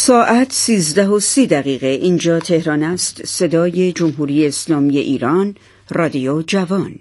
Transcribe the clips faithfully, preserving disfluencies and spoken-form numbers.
ساعت سیزده و سی دقیقه. اینجا تهران است. صدای جمهوری اسلامی ایران، رادیو جوان.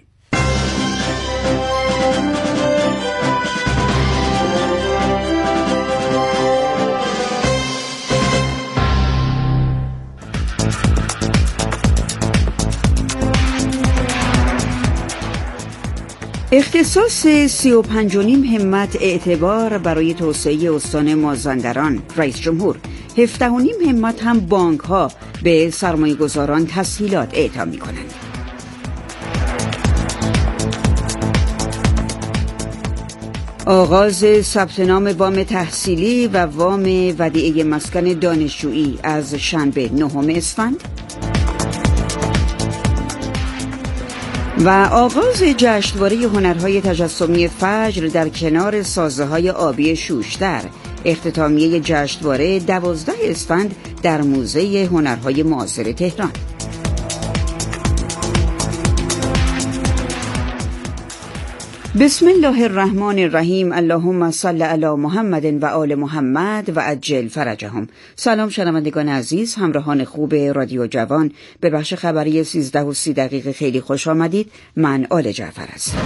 اختصاص سی و پنج و نیم همت اعتبار برای توسعه استان مازندران. رئیس جمهور: هفده و نیم همت هم بانک ها به سرمایه گذاران تسهیلات اعطا می کنند. آغاز ثبت نام وام تحصیلی و وام ودیعه مسکن دانشجویی از شنبه نهم اسفند و آغاز جشنواره هنرهای تجسمی فجر در کنار سازه‌های آبی شوشتر. اختتامیه جشنواره دوازده اسفند در موزه هنرهای معاصر تهران. بسم الله الرحمن الرحیم. اللهم صل علی محمد و آل محمد و عجل فرجهم. سلام شنوندگان عزیز، همراهان خوب رادیو جوان، به بخش خبری سیزده و سی دقیقه خیلی خوش آمدید. من آل جعفر هستم.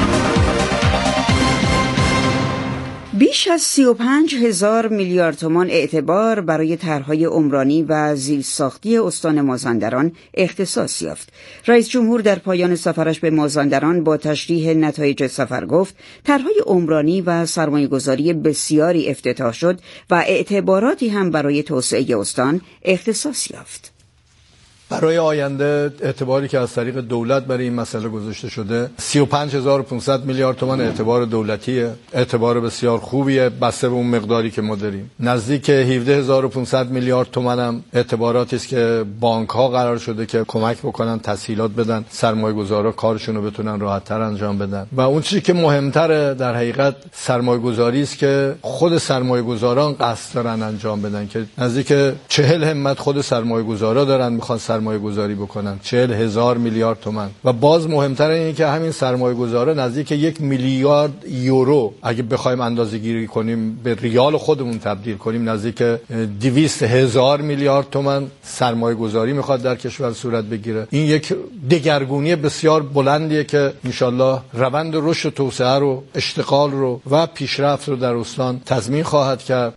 بیش از سی و پنج هزار میلیارد تومان اعتبار برای طرح‌های عمرانی و زیرساختی استان مازندران اختصاص یافت. رئیس جمهور در پایان سفرش به مازندران با تشریح نتایج سفر گفت طرح‌های عمرانی و سرمایه‌گذاری بسیاری افتتاح شد و اعتباراتی هم برای توسعه استان اختصاص یافت. برای آینده اعتباری که از طریق دولت برای این مسئله گذاشته شده سی و پنج هزار و پانصد میلیارد تومان اعتبار دولتیه. اعتبار بسیار خوبیه بسته به اون مقداری که ما داریم. نزدیک هفده هزار و پانصد میلیارد تومان هم اعتباراتی است که بانک ها قرار شده که کمک بکنن، تسهیلات بدن، سرمایه‌گذارا کارشون رو بتونن راحت‌تر انجام بدن. و اون چیزی که مهمتره در حقیقت سرمایه‌گذاری است که خود سرمایه‌گذاران قصد دارن انجام بدن، که نزدیک چهل همت خود سرمایه‌گذارا دارن میخوان سرمایه گذاری بکنن، چهل هزار میلیارد تومان. و باز مهمتر اینه که همین سرمایه گذاره نزدیک یک میلیارد یورو اگه بخوایم اندازه گیری کنیم به ریال خودمون تبدیل کنیم، نزدیک دویست هزار میلیارد تومان سرمایه گذاری میخواد در کشور صورت بگیره. این یک دگرگونی بسیار بلندیه که انشالله روند رشد و توسعه رو، اشتغال رو و پیشرفت رو در استان تضمین خواهد کرد.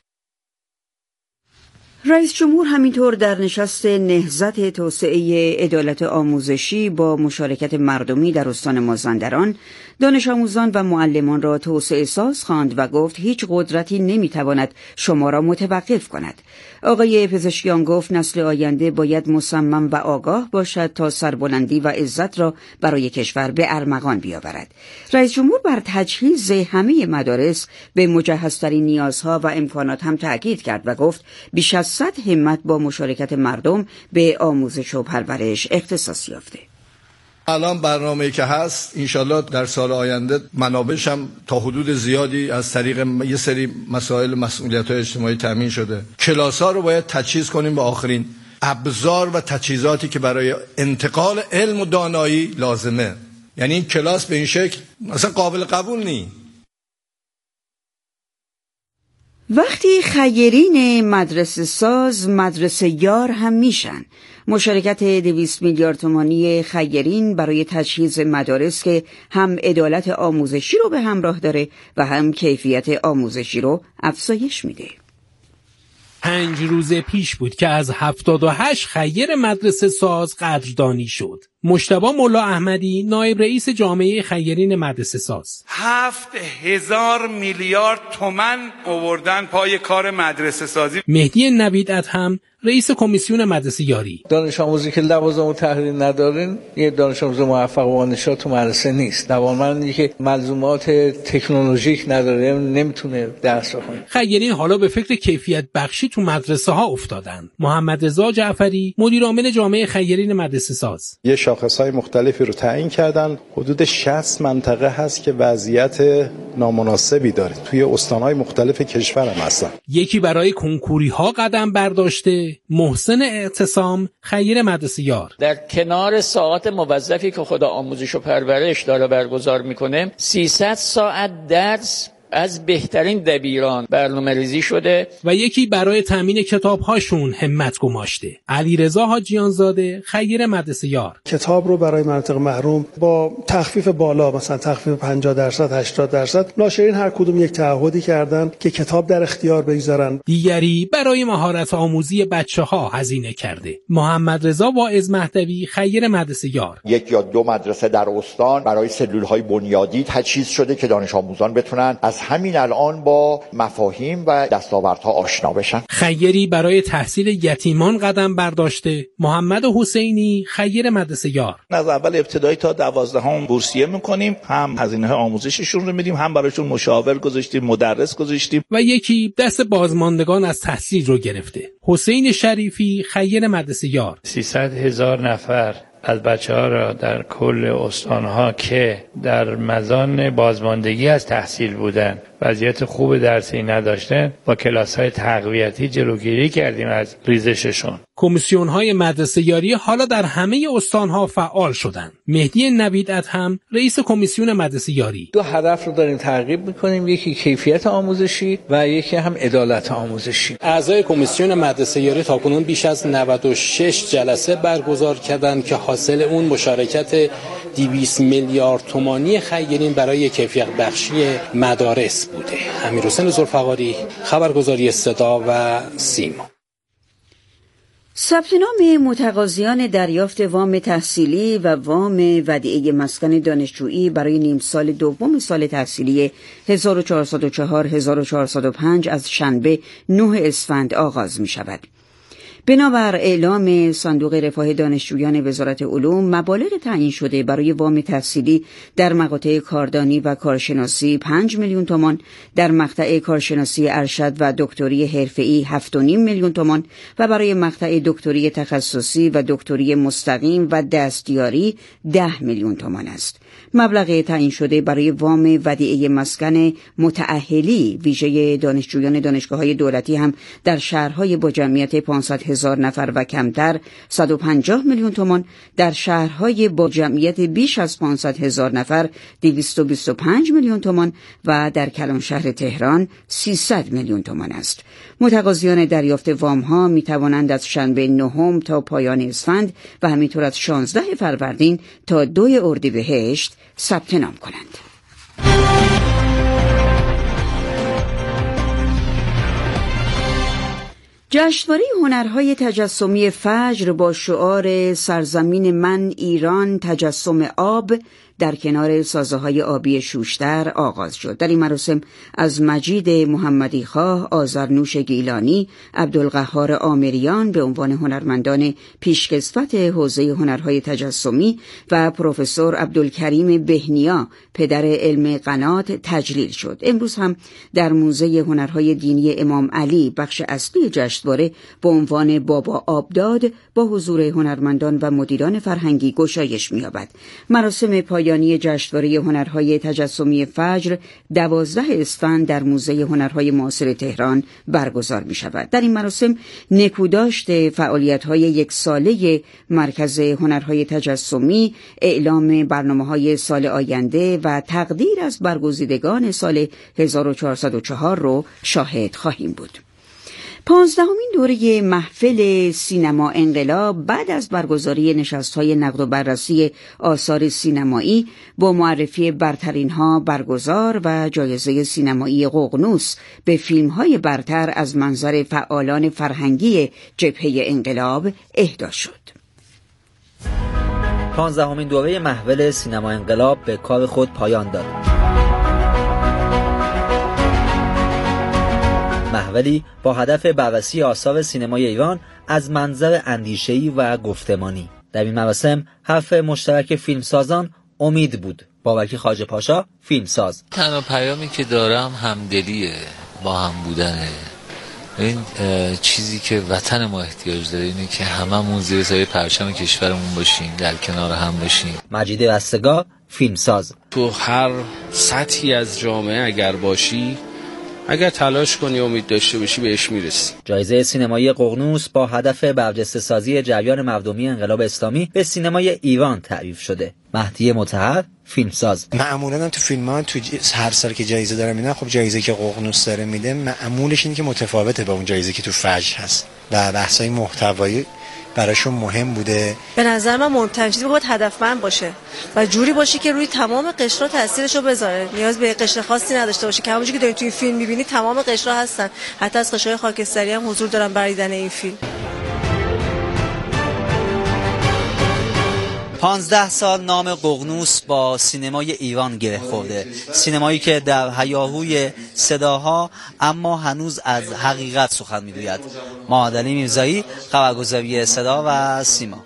رئیس جمهور همینطور در نشست نهضت توسعه عدالت آموزشی با مشارکت مردمی در استان مازندران دانش آموزان و معلمان را توسعه ساز خواند و گفت هیچ قدرتی نمیتواند شما را متوقف کند. آقای پزشکیان گفت نسل آینده باید مصمم و آگاه باشد تا سربلندی و عزت را برای کشور به ارمغان بیاورد. رئیس جمهور بر تجهیز همه مدارس به مجهزترین نیازها و امکانات هم تأکید کرد و گفت بیش از صد همت با مشارکت مردم به آموزش و پرورش اختصاص یافته. الان برنامه‌ای که هست انشالله در سال آینده منابعش هم تا حدود زیادی از طریق یه سری مسائل مسئولیت‌های اجتماعی تامین شده. کلاس‌ها رو باید تجهیز کنیم به آخرین ابزار و تجهیزاتی که برای انتقال علم و دانایی لازمه. یعنی این کلاس به این شکل مثلا قابل قبول نیست. وقتی خیرین مدرسه ساز مدرسه یار هم میشن. مشارکت دویست میلیارد تومانی خیرین برای تجهیز مدارس که هم عدالت آموزشی رو به همراه داره و هم کیفیت آموزشی رو افزایش میده. پنج روز پیش بود که از هفتاد و هشت خیر مدرسه ساز قدردانی شد. مجتبی مولا احمدی نایب رئیس جامعه خیرین مدرسه ساز: هفت هزار میلیارد تومن آوردن پای کار مدرسه سازی. مهدی نوید ادهم رئیس کمیسیون مدرسه یاری: دانش آموزی که لوازم و تحریر ندارن یه دانش آموز موفق و نشاط تو مدرسه نیست. توانمندی که ملزومات تکنولوژیک نداره نمیتونه درس بخونه. خیرین حالا به فکر کیفیت بخشی تو مدرسه ها افتادن. محمد رضا جعفری مدیر عامل جامعه خیرین مدرسه ساز: یه شاخص‌های مختلفی رو تعیین کردن. حدود شصت منطقه هست که وضعیت نامناسبی داره. توی استان‌های مختلف کشور هم هستن. یکی برای کنکوری‌ها قدم برداشته. محسن اعتصام خیر مدرسه یار: در کنار ساعات موظفی که خدا آموزش و پرورش داره برگزار میکنه سیصد ساعت درس از بهترین دبیران برنامه‌ریزی شده و یکی برای تامین کتاب‌هاشون همت گماشته. علیرضا حاجیانزاده، خیر مدرسه یار. کتاب رو برای مناطق محروم با تخفیف بالا، مثلا تخفیف پنجاه درصد هشتاد درصد، ناشرین هر کدوم یک تعهدی کردن که کتاب در اختیار بگذارن. دیگری برای مهارت آموزی بچه‌ها هزینه کرده. محمد رضا واعظ مهدوی، خیر مدرسه یار. یک یا دو مدرسه در استان برای سلول‌های بنیادی تجهیز شده که دانش آموزان بتونن از همین الان با مفاهیم و دستاوردها آشنا بشن. خیری برای تحصیل یتیمان قدم برداشته. محمد حسینی، خیر مدرسه یار. از اول ابتدایی تا دوازدهم بورسیه میکنیم، هم هزینه آموزششون رو میدیم، هم برایشون مشاور گذاشتیم، مدرس گذاشتیم. و یکی دست بازماندگان از تحصیل رو گرفته. حسین شریفی، خیر مدرسه یار. سیصد هزار نفر از بچه ها را در کل استانها که در مزان بازماندگی از تحصیل بودن، وضعیت خوب درسی نداشتن، با کلاس های تقویتی جلوگیری کردیم از ریزششون. کمیسیون های مدرسه یاری حالا در همه استانها فعال شدند. مهدی نوید ادهم، رئیس کمیسیون مدرسه یاری. دو هدف رو داریم تعقیب میکنیم، یکی کیفیت آموزشی و یکی هم عدالت آموزشی. اعضای کمیسیون مدرسه یاری تاکنون بیش از نود و شش جلسه برگزار کردند که حاصل اون مشارکت دویست میلیارد تومانی خیرین برای کیفیت بخشی مدارس بوده. امیرحسین ذوالفقاری، خبرگزاری صدا و سیما. ثبت نام متقاضیان دریافت وام تحصیلی و وام ودیعه مسکن دانشجویی برای نیم سال دوم سال تحصیلی هزار و چهارصد و چهار هزار و چهارصد و پنج از شنبه نه اسفند آغاز می شود. بنابر اعلام صندوق رفاه دانشجویان وزارت علوم، مبالغ تعیین شده برای وام تحصیلی در مقاطع کاردانی و کارشناسی پنج میلیون تومان، در مقطع کارشناسی ارشد و دکتری حرفه‌ای هفت و نیم میلیون تومان و برای مقطع دکتری تخصصی و دکتری مستقیم و دستیاری ده میلیون تومان است. مبلغ تعیین شده برای وام ودیعه مسکن متأهلی ویژه دانشجویان دانشگاه‌های دولتی هم در شهرهای با جمعیت پانصد هزار نفر و کمتر صد و پنجاه میلیون تومان، در شهرهای با جمعیت بیش از پانصد هزار نفر دویست و بیست و پنج میلیون تومان و در کلان شهر تهران سیصد میلیون تومان است. متقاضیان دریافت وام ها می توانند از شنبه نهم تا پایان اسفند و همینطور از شانزده فروردین تا دو اردیبهشت ثبت نام کنند. جشنواره هنرهای تجسمی فجر با شعار سرزمین من ایران تجسم آب در کنار سازه‌های آبی شوشتر آغاز شد. در این مراسم از مجید محمدی خواه، آذرنوش گیلانی، عبدالقهار آمریان به عنوان هنرمندان پیشکسوت حوزه هنرهای تجسمی و پروفسور عبدالکریم بهنیا پدر علم قنات تجلیل شد. امروز هم در موزه هنرهای دینی امام علی بخش اصلی جشنواره با عنوان بابا آبداد با حضور هنرمندان و مدیران فرهنگی گشایش می‌یابد. مراسم پایانی جشنواره هنرهای تجسمی فجر دوازده اسفند در موزه هنرهای معاصر تهران برگزار می شود. در این مراسم نکوداشت فعالیت‌های یک ساله مرکز هنرهای تجسمی، اعلام برنامه‌های سال آینده و تقدیر از برگزیدگان سال هزار و چهارصد و چهار رو شاهد خواهیم بود. پانزدهمین دوره محفل سینما انقلاب بعد از برگزاری نشست‌های نقد و بررسی آثار سینمایی با معرفی برترین‌ها برگزار و جایزه سینمایی ققنوس به فیلم‌های برتر از منظر فعالان فرهنگی جبهه انقلاب اهدا شد. پانزدهمین دوره محفل سینما انقلاب به کار خود پایان داد. محفلی با هدف بررسی آثار سینمای ایران از منظر اندیشه‌ای و گفتمانی. در این مراسم حرف مشترک فیلمسازان امید بود. بابک خواجه پاشا، فیلمساز: تنها پیامی که دارم همدلیه، با هم بودنه. این چیزی که وطن ما احتیاج داره اینه که هممون زیر سایه پرچم کشورمون باشیم، در کنار هم باشیم. مجید رستگار، فیلمساز: تو هر سطحی از جامعه اگر باشی، اگر تلاش کنی، امید داشته باشی، بهش میرسی. جایزه سینمایی ققنوس با هدف برجسته سازی جریان مردمی انقلاب اسلامی به سینمای ایران تعریف شده. مهدی مطهر، فیلمساز. معمولا هم تو فیلم‌ها تو هر سال که جایزه داره میدن، خب جایزه که ققنوس داره میده معمولش اینه که متفاوته با اون جایزه که تو فجر هست و بحث‌های محتوایی براشون مهم بوده. به نظر من مهمترین چیزی باید هدفمند باشه و جوری باشه که روی تمام قشرها تاثیرشو بذاره. نیاز به قشر خاصی نداشته باشه که همونجوری که دارین توی فیلم می‌بینید تمام قشرها هستن، حتی از قشرهای خاکستری هم حضور دارن برای دیدن این فیلم. پانزده سال نام ققنوس با سینمای ایران گره خورده، سینمایی که در هیاهوی صداها اما هنوز از حقیقت سخن می‌گوید. معادلی میرزایی، خبرگزاری صدا و سیما.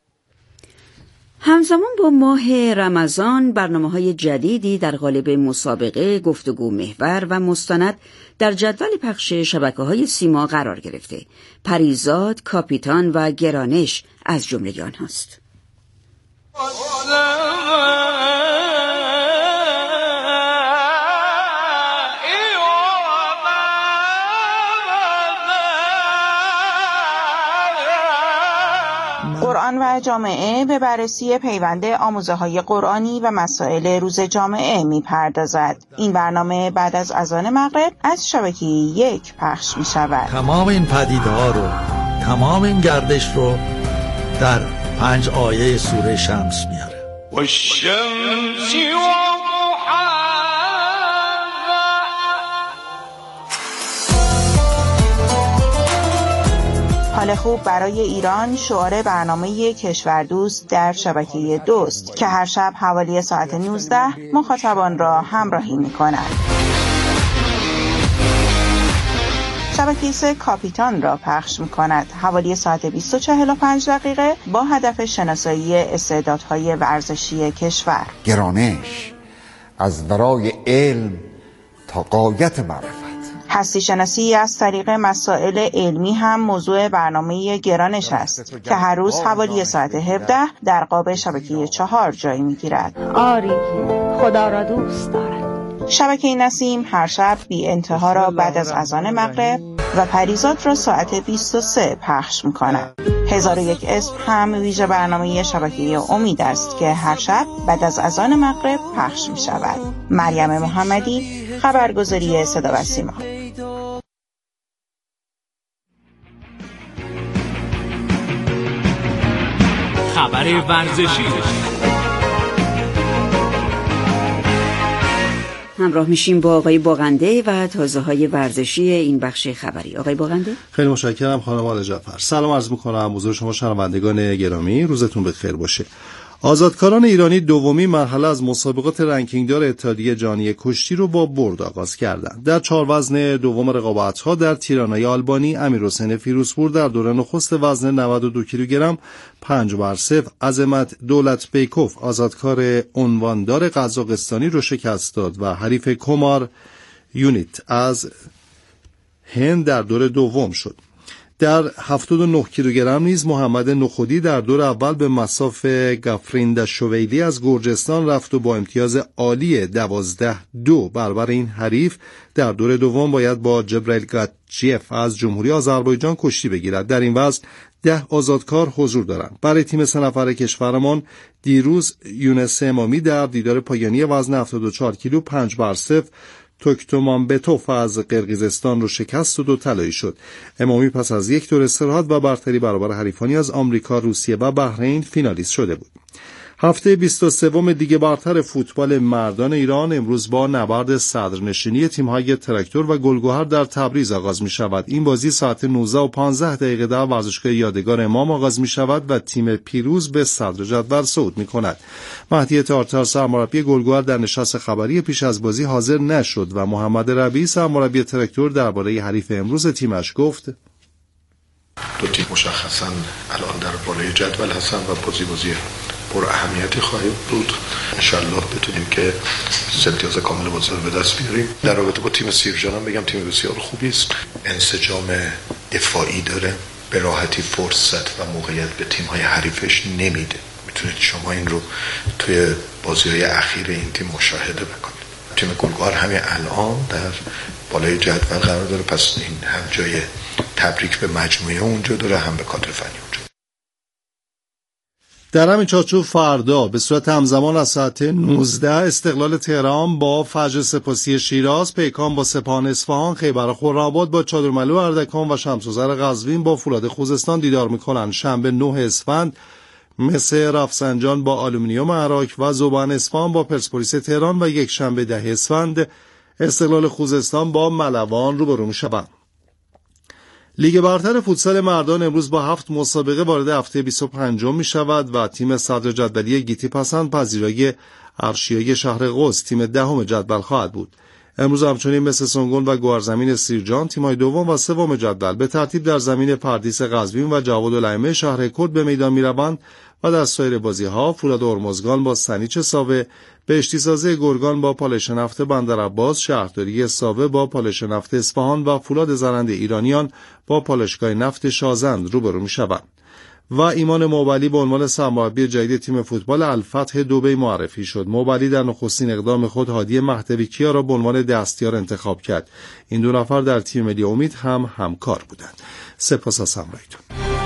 همزمان با ماه رمضان برنامه‌های جدیدی در قالب مسابقه، گفتگو محور و مستند در جدول پخش شبکه‌های سیما قرار گرفته. پریزاد، کاپیتان و گرانش از جمله آنهاست. قرآن و جامعه به بررسی پیوند آموزه‌های قرآنی و مسائل روز جامعه می‌پردازد. این برنامه بعد از اذان مغرب از شبکه یک پخش می‌شود. تمام این پدیده‌ها رو، تمام این گردش رو در پنج آیه سوره شمس میاره. و الشمس و حال خوب برای ایران شعار برنامه کشوردوست در شبکه دوست که هر شب حوالی ساعت نوزده مخاطبان را همراهی می‌کند. شبکه سه کاپیتان را پخش می‌کند حوالی ساعت بیست و چهل و پنج دقیقه با هدف شناسایی استعدادهای ورزشی کشور. گرانش از برای علم تا غایت معرفت. هستی شناسی از طریق مسائل علمی هم موضوع برنامه گرانش است که هر روز حوالی ساعت هفده در قاب شبکه چهار جای می‌گیرد. آری خدا را دوست دارد. شبکه نسیم هر شب بی انتها را بعد از اذان مغرب و پریزاد را ساعت بیست و سه پخش می‌کند. هزار و یک اسم هم ویژه برنامه شبکه امید است که هر شب بعد از اذان مغرب پخش می‌شود. مریم محمدی، خبرگزاری صدا و سیما. خبر ورزشی. همراه میشیم با آقای باقنده و تازه‌های ورزشی این بخش خبری. آقای باقنده، خیلی متشکرم خانم آل جعفر. سلام عرض می‌کنم حضور شما شنوندگان گرامی، روزتون بخیر باشه. آزادکاران ایرانی دومی مرحله از مسابقات رنکینگدار اتحادیه جهانی کشتی رو با برد آغاز کردند. در چهار وزن دوم رقابت‌ها در تیرانای آلبانی، امیرحسین فیروزپور در دوره نخست وزن نود و دو کیلوگرم پنج بر صفر عظمت دولت بیکوف آزادکار عنواندار قزاقستانی رو شکست داد و حریف کمار یونیت از هند در دور دوم شد. در هفتاد و نه کیلوگرم نیز محمد نخودی در دور اول به مصاف گفریند شویلی از گرجستان رفت و با امتیاز عالی دوازده دو برابر این حریف در دور دوم باید با جبرئیل گاتچیف از جمهوری آذربایجان کشتی بگیرد. در این وزن ده آزادکار حضور دارند. برای تیم سه نفره کشورمان دیروز یونس امامی در دیدار پایانی وزن هفتاد و چهار کیلو پنج بر صفر توکتومانبتوف از قرقیزستان رو شکست و دو طلایی شد. امامی پس از یک دور استراحت و برتری برابر حریفانی از آمریکا، روسیه و بحرین فینالیست شده بود. هفته بیست و سوم لیگ برتر فوتبال مردان ایران امروز با نبرد صدرنشینی تیم‌های تراکتور و گلگهر در تبریز آغاز می‌شود. این بازی ساعت نوزده و پانزده دقیقه در ورزشگاه یادگار امام آغاز می‌شود و تیم پیروز به صدر جدول صعود می‌کند. مهدی تارتار سرمربی گلگهر در نشست خبری پیش از بازی حاضر نشد و محمد ربیعی سرمربی تراکتور درباره حریف امروز تیمش گفت: دو تیم مشخصاً الان در بالای جدول هستن و بازی بازی پر اهمیتی خواهید بود. انشالله بتونیم که امتیاز کامل بازی رو به دست بیاریم. در رابطه با تیم سیرجان هم بگم تیم بسیار خوبی است، انسجام دفاعی داره، به راحتی فرصت و موقعیت به تیم‌های حریفش نمیده. میتونید شما این رو توی بازی‌های اخیر این تیم مشاهده بکنید. تیم گلگهر همین الان در بالای جدول قرار داره، پس این هم جای تبریک به مجموعه اونجا داره، هم به کادر فنی اونجا. در همین چارچوب فردا به صورت همزمان از ساعت نوزده استقلال تهران با فجر سپاسی شیراز، پیکان با سپاهان اصفهان، خیبر خرم‌آباد با چادرملو اردکان و شمس‌وزر قزوین با فولاد خوزستان دیدار می‌کنند. شنبه نه اسفند مس رفسنجان با آلومینیوم عراق و ذوبان اصفهان با پرسپولیس تهران و یک شنبه ده اسفند استقلال خوزستان با ملوان روبرو می‌شوند. لیگ برتر فوتسال مردان امروز با هفت مسابقه وارد هفته بیست و پنجم می شود و تیم صدر جدولی گیتی پسند پذیرای ارشیای شهر قدس تیم دهم جدول خواهد بود. امروز همچنین مثل سنگون و گوهرزمین سیرجان تیم‌های دوم و سوم جدول به ترتیب در زمین پردیس قزوین و جوادالائمه شهر کرد به میدان می‌روند و در سایر بازی‌ها فولاد هرمزگان با سنیچ ساوه، بهشتی سازه گرگان با پالش نفت بندرعباس، شهرداری ساوه با پالش نفت اصفهان و فولاد زرند ایرانیان با پالشگاه نفت شازند روبرو می‌شوند. و ایمان موبلی به عنوان سرمربی جدید تیم فوتبال الفتح دبی معرفی شد. موبلی در نخستین اقدام خود هادی مهدوی کیا را به عنوان دستیار انتخاب کرد. این دو نفر در تیم ملی امید هم همکار بودند. سپاس از همراهیتون.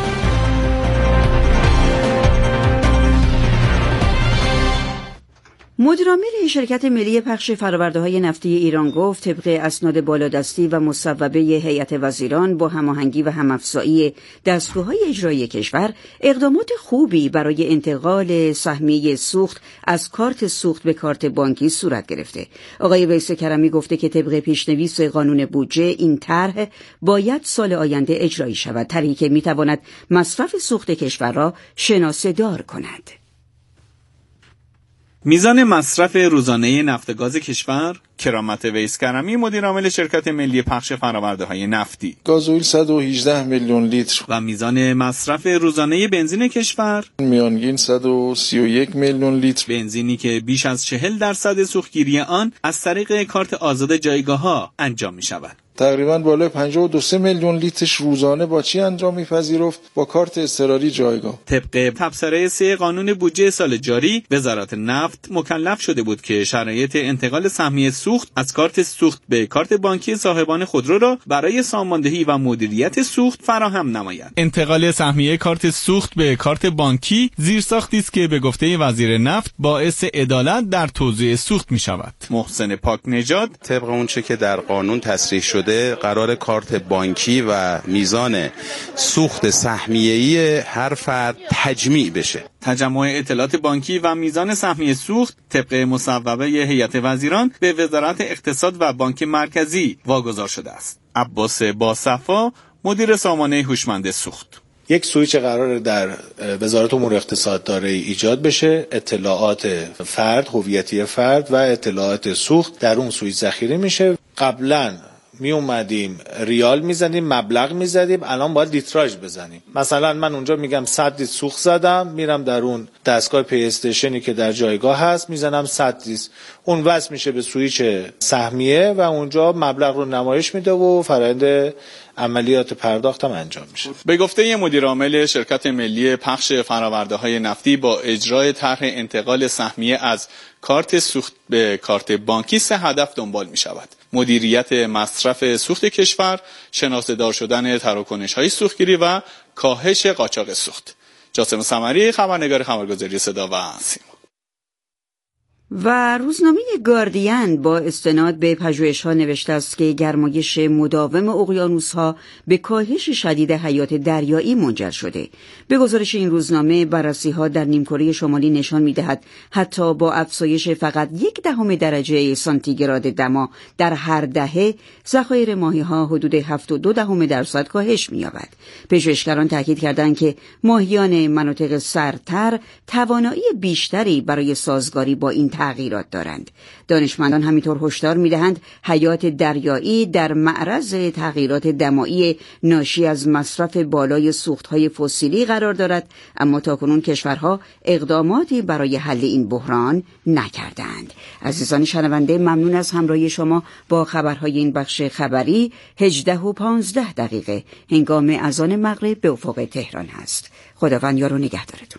مدیرعامل شرکت ملی پخش فرآورده‌های نفتی ایران گفت طبق اسناد بالادستی و مصوبه هیئت وزیران با هماهنگی و همافزایی دستگاه‌های اجرایی کشور اقدامات خوبی برای انتقال سهمیه سوخت از کارت سوخت به کارت بانکی صورت گرفته. آقای ویس کرمی گفته که طبق پیشنویس قانون بودجه این طرح باید سال آینده اجرایی شود، طرحی که می‌تواند مصرف سوخت کشور را شناسه‌دار کند. میزان مصرف روزانه نفت گاز کشور، کرامت ویس کرمی مدیر عامل شرکت ملی پخش فرآورده‌های نفتی، گازوئیل صد و هجده میلیون لیتر و میزان مصرف روزانه بنزین کشور، میانگین صد و سی و یک میلیون لیتر، بنزینی که بیش از چهل درصد سوختگیری آن از طریق کارت آزاد جایگاه‌ها انجام می‌شود. تقریباً بالای پنجاه و دو میلیون لیترش روزانه با چی انجام می‌پذیرفت؟ با کارت اضطراری جایگاه. طبق تبصره سه قانون بودجه سال جاری، وزارت نفت مکلف شده بود که شرایط انتقال سهمیه سوخت از کارت سوخت به کارت بانکی صاحبان خودرو را برای ساماندهی و مدیریت سوخت فراهم نماید. انتقال سهمیه کارت سوخت به کارت بانکی زیرساختی است که به گفته وزیر نفت باعث عدالت در توزیع سوخت می‌شود. محسن پاک نژاد طبق اونچه که در قانون تصریح شده قرار کارت بانکی و میزان سوخت سهمیه‌ای هر فرد تجمیع بشه. تجمع اطلاعات بانکی و میزان سهمیه سوخت طبق مصوبه هیئت وزیران به وزارت اقتصاد و بانک مرکزی واگذار شده است. عباس باصفا مدیر سامانه هوشمند سوخت: یک سویچ قرار در وزارت امور اقتصاد داره ایجاد بشه، اطلاعات فرد، هویتی فرد و اطلاعات سوخت در اون سویچ ذخیره میشه. قبلا می اومدیم ریال میزدیم، مبلغ میزدیم، الان باید لیتراژ بزنیم. مثلا من اونجا میگم صد لیتر سوخت زدم، میرم در اون دستگاه پی استیشنی که در جایگاه هست میزنم صد لیتر، اون وصل میشه به سویچ سهمیه و اونجا مبلغ رو نمایش میده و فرآیند عملیات پرداخت هم انجام میشه. به گفته مدیر عامل شرکت ملی پخش فرآورده‌های نفتی با اجرای طرح انتقال سهمیه از کارت سوخت به کارت بانکی سه هدف دنبال می شود: مدیریت مصرف سوخت کشور، شناسه‌دار شدن تراکنش‌های سوختگیری و کاهش قاچاق سوخت. جاسم سمری، خبرنگار خبرگزاری صدا و سیما. و روزنامه گاردین با استناد به پژوهش‌ها نوشته است که گرمایش مداوم اقیانوس‌ها به کاهش شدید حیات دریایی منجر شده. به گزارش این روزنامه، بررسی‌ها در نیمکره شمالی نشان می‌دهد حتی با افزایش فقط یک دهم درجه سانتیگراد دما در هر دهه، ذخایر ماهی‌ها حدود هفت و دو دهم درصد کاهش می‌یابد. پژوهشگران تاکید کردند که ماهیان مناطق سردتر توانایی بیشتری برای سازگاری با این تغییرات دارند. دانشمندان همینطور هشدار می‌دهند حیات دریایی در معرض تغییرات دمایی ناشی از مصرف بالای سوخت‌های فسیلی قرار دارد، اما تاکنون کشورها اقداماتی برای حل این بحران نکردند. عزیزان شنونده، ممنون از همراهی شما با خبرهای این بخش خبری. هجده و پانزده دقیقه هنگام اذان مغرب به افق تهران است. خداوند یار و نگهدارتون.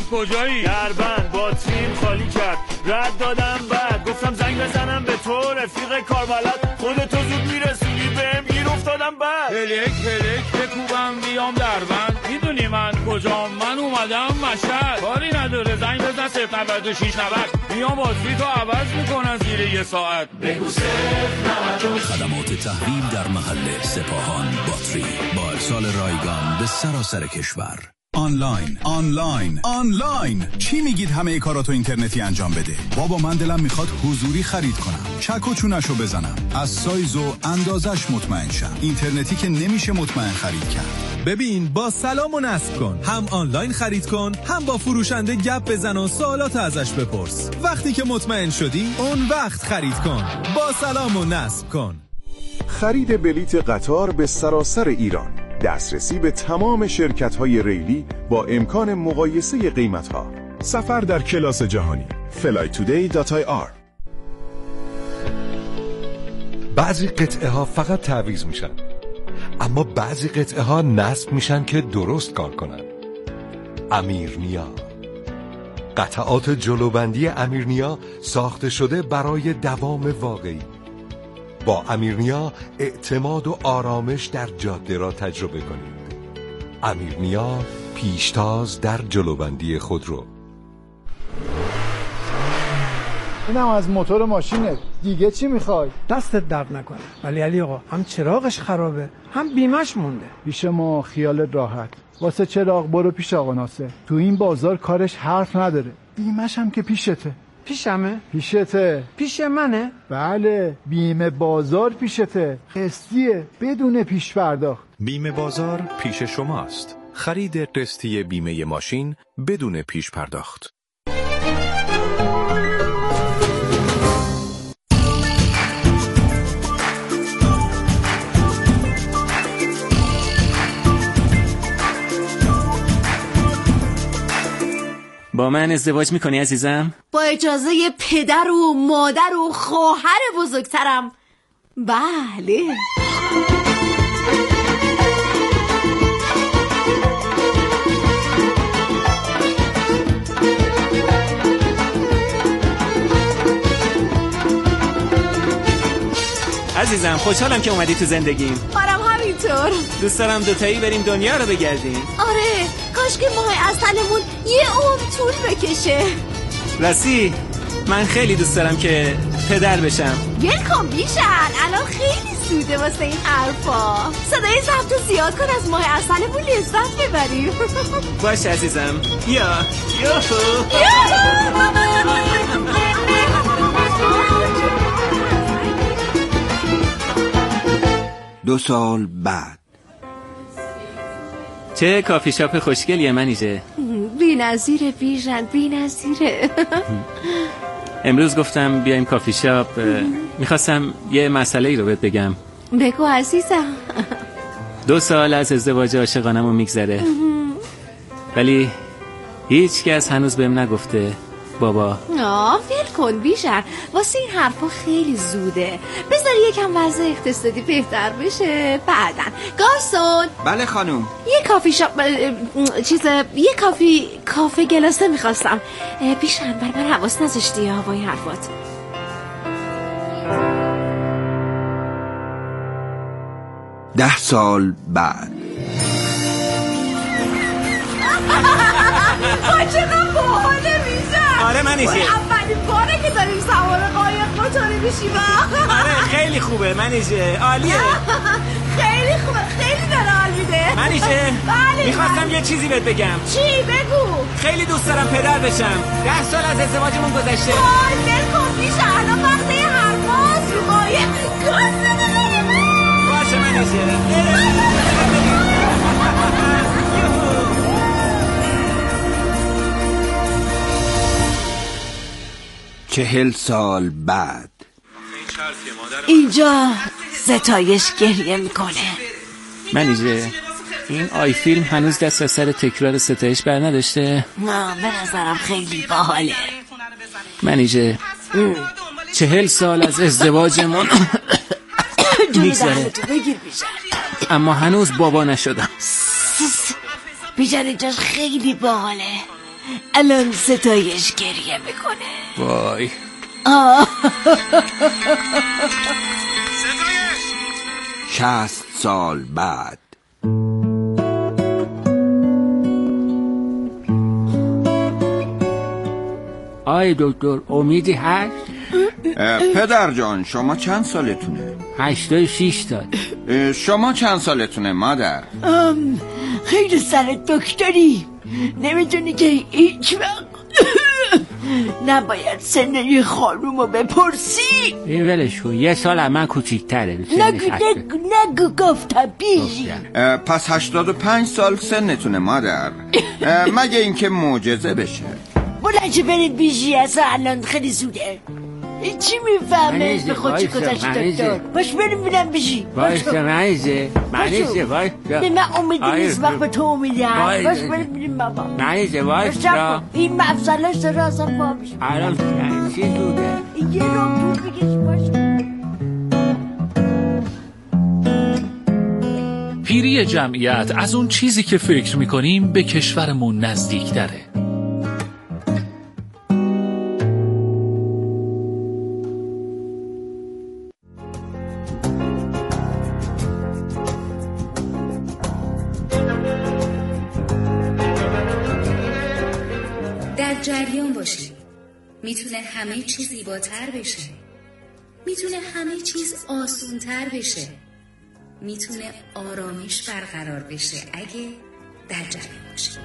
کجایی؟ دربند باتریم خالی کرد، رد دادم بعد گفتم زنگ بزنم به تو رفیق کاربلد، خودتو زود میرسونی بهم گیر افتادم بعد هلک هلک بکوبم بیام دربند، میدونی من کجام؟ من اومدم مشهد، کاری نداره زنگ بزن صفر نود و شش نود، میام باتری تو عوض میکنن زیر یه ساعت. بگو صفر نود و شش. خدمات تحویل در محل سپاهان باتری با ارسال رایگان به سراسر کشور. آنلاین آنلاین آنلاین چی میگید همه کاراتو اینترنتی انجام بده؟ بابا من دلم میخواد حضوری خرید کنم، چک و چونشو بزنم، از سایز و اندازش مطمئن شم. اینترنتی که نمیشه مطمئن خرید کرد. ببین با سلام و نصب کن، هم آنلاین خرید کن، هم با فروشنده گپ بزن و سوالات ازش بپرس. وقتی که مطمئن شدی اون وقت خرید کن. با سلام و نصب کن. خرید بلیت قطار به سراسر ایران، دسترسی به تمام شرکت‌های ریلی با امکان مقایسه قیمت‌ها. سفر در کلاس جهانی. فلای تودی دات آی آر. بعضی قطعه ها فقط تعویض میشن، اما بعضی قطعه ها نصب میشن که درست کار کنن. امیرنیا، قطعات جلوبندی امیرنیا ساخته شده برای دوام واقعی. با امیرنیا اعتماد و آرامش در جاده را تجربه کنید. امیرنیا، پیشتاز در جلوبندی خودرو. اینم از موتور ماشینه، دیگه چی میخوای؟ دستت درد نکنه. ولی علی آقا هم چراغش خرابه هم بیمش مونده. پیش ما خیالت راحت، واسه چراغ برو پیش آقا ناصر، تو این بازار کارش حرف نداره. بیمش هم که پیشته. پیشمه؟ پیشته. پیش منه؟ بله، بیمه بازار پیشته، قسطیه بدون پیش پرداخت. بیمه بازار پیش شماست. خرید قسطی بیمه ماشین بدون پیش پرداخت. با من ازدواج میکنی عزیزم؟ با اجازه پدر و مادر و خواهر بزرگترم. بله. عزیزم خوشحالم که اومدی تو زندگیم. منم همینطور. دوست دارم دوتایی بریم دنیا رو بگردیم. آره، کاش که ماه عسلمون یه عمر طول بکشه. راستی من خیلی دوست دارم که پدر بشم. ول کن بیشن، الان خیلی زوده واسه این حرفا. صدای ضبطو زیاد کن از ماه عسلمون لذت ببریم. باش عزیزم. یا یوهو. دو سال بعد. چه کافی شاپ خوشگلیه منیژه. بی نظیره بیژن، بی نظیره. امروز گفتم بیایم کافی شاپ، میخواستم یه مسئله ای رو بهت بگم. بگو عزیزم. دو سال از ازدواج عاشقانمون میگذره، ولی هیچ کس هنوز بهم نگفته بابا. آه ول کن بیشتر، واسه این حرفا خیلی زوده. بذار یکم وضع اقتصادی بهتر بشه بعدن. گارسون. بله خانم. یه کافی شاپ چیز یه کافی کافه گلاسه میخواستم. بیشتر بر من حواس نذاشتی یا با این حرفات. ده سال بعد. چقدر باحاله بیشتر. آره منیژه، اولین باره که داریم سوار قایق موتوری میشیم. آره خیلی خوبه منیژه، عالیه. خیلی خوبه، خیلی داره حال میده منیژه. بله میخواستم یه چیزی بهت بگم. چی؟ بگو. خیلی دوست دارم پدر بشم. ده سال از ازدواجمون گذشته. وای بلکن بیشتر، الان وقت یه حرفاست رو قایق. گاز بده بریم. باشه منیژه. چهل سال بعد. اینجا ستایش گریه میکنه. منیژه این آی فیلم هنوز دست از سر تکرار ستایش بر نداشته؟ نه به نظرم خیلی باحاله. منیژه چهل سال از ازدواجمون میگذره، اما هنوز بابا نشدم. بیجان اینجاش خیلی باحاله. الان ستایش گریه میکنه. وای شصت سال بعد. آی دکتر امیدی هست؟ پدر جان شما چند سالتونه؟ هشتاد و شیش سال. شما چند سالتونه مادر؟ خیلی سر دکتری نمیدونی که هیچ وقت نباید سن یه خانومو بپرسی. این ولش کن، یه سال هم من کوچیک‌تره. نگو نگو نگو گفتم بیجی. پس هشتاد و پنج سال سنتونه مادر. مگه اینکه معجزه بشه. بلنجه بریم بیجی، اصلا الان خیلی زوده. چی میفهمه به خود چی کتش دکتر؟ باش بریم بینم بیجی. باشه مریضه مریضه باش. به من امیدی نیست وقت به تو امیدی هست. باش بریم بینیم بابا. مریضه باش. این مفصلش داره اصلا با میشه. الان چی زوده؟ یه رو تو بگیش باشه. پیری جمعیت از اون چیزی که فکر میکنیم به کشورمون نزدیک داره. در جریان باشید. میتونه همه چیز زیباتر بشه. میتونه همه چیز آسونتر بشه. میتونه آرامش برقرار بشه اگه در جریان باشید.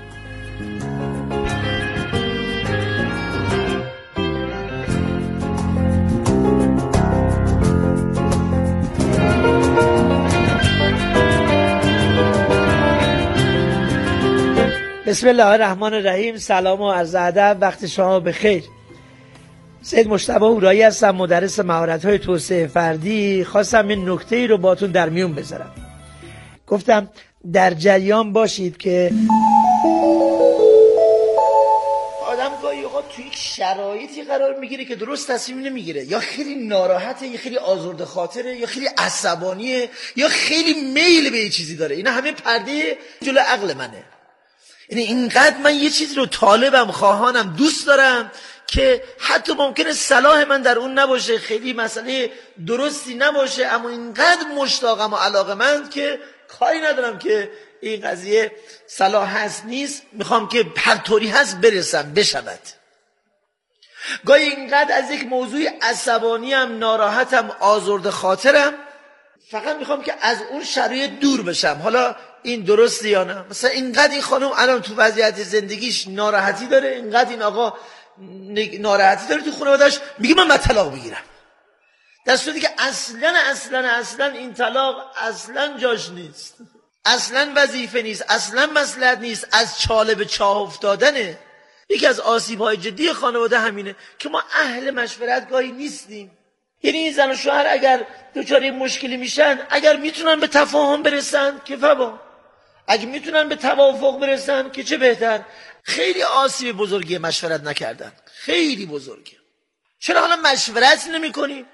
بسم الله الرحمن الرحیم. سلام و عرض ادب، وقت شما بخیر. سید مجتبی هورایی هستم، مدرس مهارت‌های توسعه فردی. خواستم این نکته‌ای رو باتون در میون بذارم. گفتم در جریان باشید که آدم گاهی اوقات توی یک شرایطی قرار میگیره که درست تصمیم نمیگیره، یا خیلی ناراحته، یا خیلی آزرده خاطره، یا خیلی عصبانیه، یا خیلی میل به یه چیزی داره. اینا همه پرده جلو عقل منه. یعنی اینقدر من یه چیزی رو طالبم، خواهانم، دوست دارم که حتی ممکنه صلاح من در اون نباشه، خیلی مسئله درستی نباشه، اما اینقدر مشتاقم و علاقه‌مند که کاری ندارم که این قضیه صلاح هست نیست، میخوام که هر طوری هست برسم بشود. گاهی اینقدر از یک موضوع عصبانیم، ناراحتم، آزرده خاطرم، فقط میخوام که از اون شرایط دور بشم. حالا این درسته یا نه؟ مثلا اینقدر این خانم الان تو وضعیت زندگیش ناراحتی داره، اینقدر این آقا ناراحتی داره تو خانواده‌اش، میگه من باید طلاق بگیرم، در صورتی که اصلا اصلا اصلا این طلاق اصلا جاش نیست، اصلا وظیفه نیست، اصلا مصلحت نیست، از چاله به چاه افتادنه. یکی از آسیب‌های جدی خانواده همینه که ما اهل مشورت گاهی نیستیم. یعنی این زن و شوهر اگر دچار مشکلی میشن، اگر میتونن به تفاهم برسن که فبا، اگه میتونن به توافق برسن که چه بهتر. خیلی آسیب بزرگی مشورت نکردن، خیلی بزرگه. چرا حالا مشورت نمی کنیم؟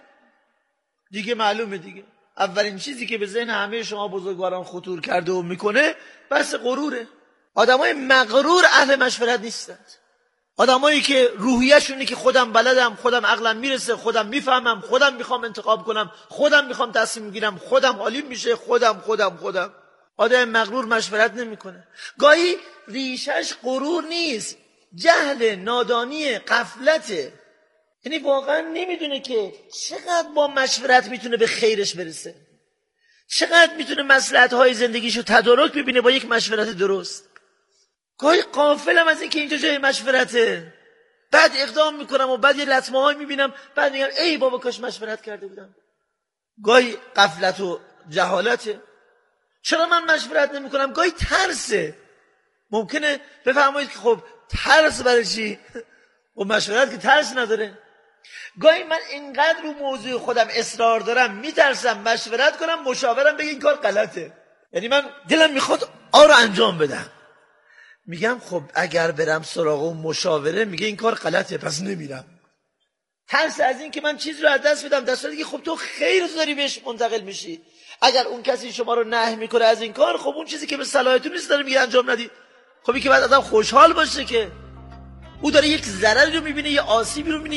دیگه معلومه دیگه اولین چیزی که به ذهن همه شما بزرگواران خطور کرده و میکنه بس غروره. آدمای مغرور اهل مشورت نیستند. آدمایی که روحیه‌شونه که خودم بلدم، خودم عقلم میرسه، خودم میفهمم، خودم میخوام انتخاب کنم، خودم میخوام تصمیم میگیرم، خودم حالیم میشه، خودم خودم خودم. آدم مغرور مشورت نمیکنه. گاهی ریشش غرور نیست، جهل، نادانی، غفلته. یعنی واقعا نمیدونه که چقدر با مشورت میتونه به خیرش برسه، چقدر میتونه مصلحت‌های زندگیشو تدارک ببینه با یک مشورت درست. گاهی غافلم از این که اینجا جای مشورته، بعد اقدام میکنم و بعد یه لطمه های میبینم، بعد میگم ای بابا کاش مشورت کرده بودم. گاهی غفلت و جهالته. چرا من مشورت نمیکنم؟ گاهی ترسه. ممکنه بفرمایید که خب ترس برای چی؟ و مشورت که ترس نداره. گاهی من اینقدر رو موضوع خودم اصرار دارم، میترسم مشورت کنم، مشاورم بگه این کار غلطه. یعنی من دلم میخواد آ رو انجام بدم، میگم خب اگر برم سراغ اون مشاوره میگه این کار غلطه، پس نمیرم. ترس از این که من چیز رو از دست بدم، در صورتی که خب تو خیر داری بهش منتقل میشی. اگر اون کسی شما رو نهی میکنه از این کار، خب اون چیزی که به صلاحتون نیست داره میگه انجام ندی. خب این که بعد آدم خوشحال باشه که او داره یک ضرری رو میبینه، یه آسیبی رو میبینه،